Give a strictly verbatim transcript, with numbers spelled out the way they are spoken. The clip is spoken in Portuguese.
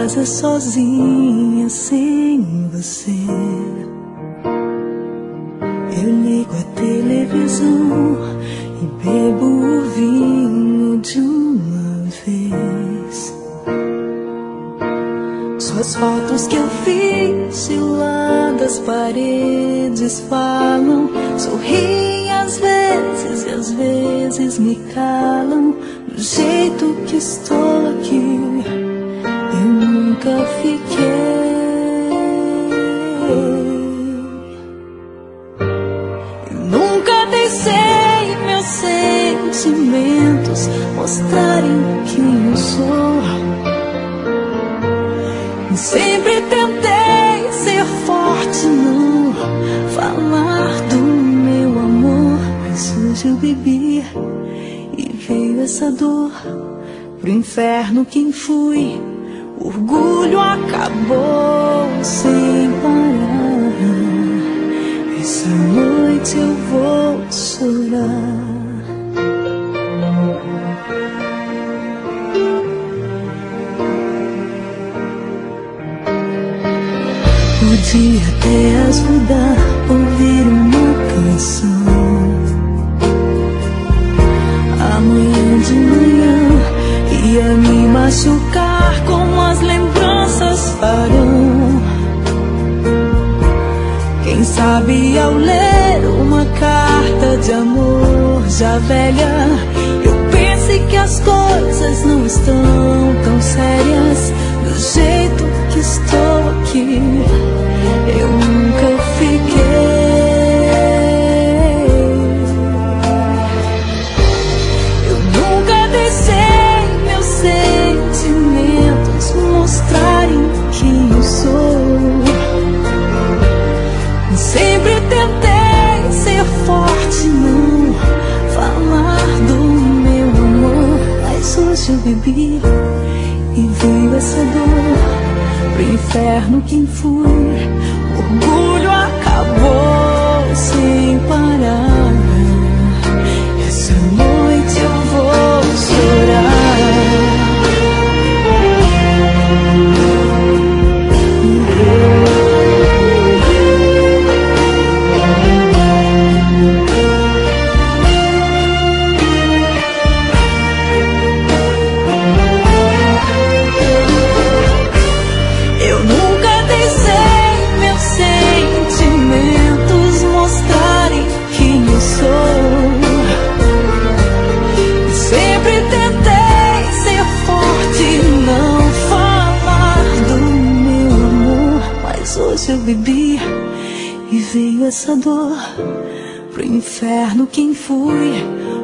casa sozinha sem você. Eu ligo a televisão e bebo o vinho de uma vez. Suas fotos que eu fiz de lá das paredes falam, sorriem às vezes e às vezes me calam. Do jeito que estou aqui, eu nunca fiquei. Eu nunca deixei meus sentimentos mostrarem quem eu sou. Sempre tentei ser forte, não falar do meu amor. Mas hoje eu bebi e veio essa dor. Pro inferno quem fui, o orgulho acabou sem parar. Essa noite eu vou chorar. Podia até ajudar a ouvir uma canção amanhã de manhã. Ia me machucar como as lembranças farão. Quem sabe ao ler uma carta de amor já velha, eu pense que as coisas não estão tão sérias. Do jeito que estou aqui, eu nunca fiquei. Eu nunca deixei meus sentimentos mostrarem quem eu sou. Sempre tentei ser forte, não falar do meu amor. Mas hoje eu bebi e veio essa dor. Pro inferno quem fui, o orgulho acabou sem parar. Essa noite eu vou chorar. Hoje eu bebi e veio essa dor. Pro inferno quem fui,